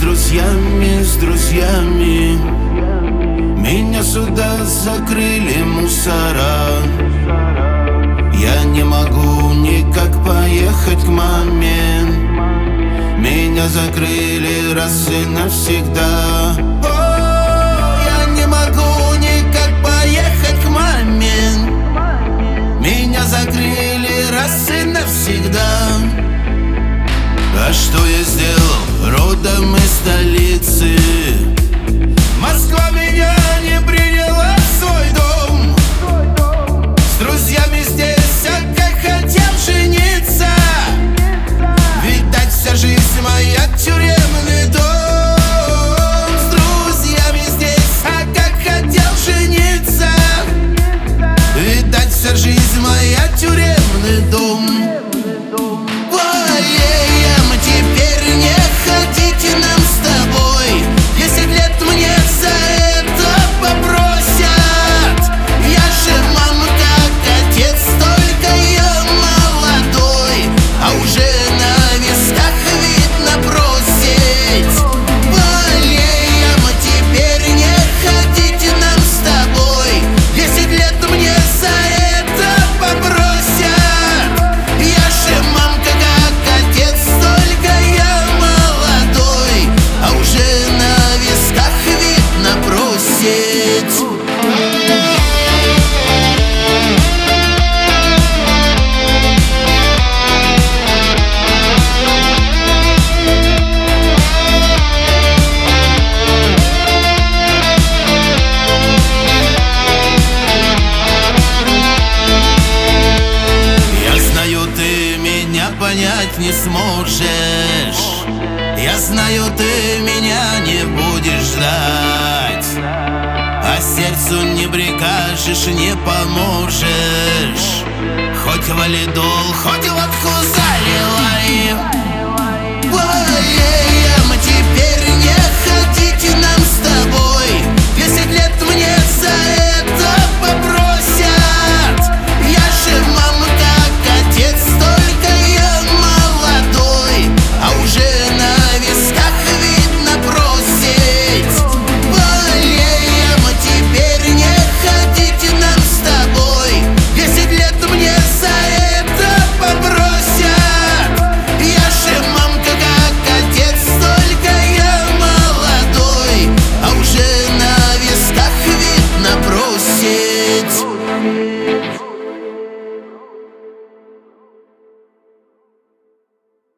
с друзьями. Меня сюда закрыли мусора. Я не могу никак поехать к маме. Меня закрыли раз и навсегда. О, я не могу никак поехать к маме. Меня закрыли раз и навсегда. А что я сделал? Родом из столицы. Москва меня не приняла в свой дом. С друзьями здесь, а как хотел жениться. Видать, вся жизнь моя тюремный дом. С друзьями здесь, а как хотел жениться. Видать, вся жизнь моя тюремный дом. Теперь не хотите нам с тобой. 10 лет мне за это попросят. Я же мама как отец, только я молодой, а уже на висках видно просить. Болеем, теперь не хотите нам с тобой. 10 лет мне за это попросят. Я же мамка как отец, только я молодой, а уже на висках видно просить. Я знаю, ты меня понять не сможешь. Я знаю, ты меня не будешь ждать, а сердцу не прикажешь, не поможешь. Хоть валидол, хоть водку за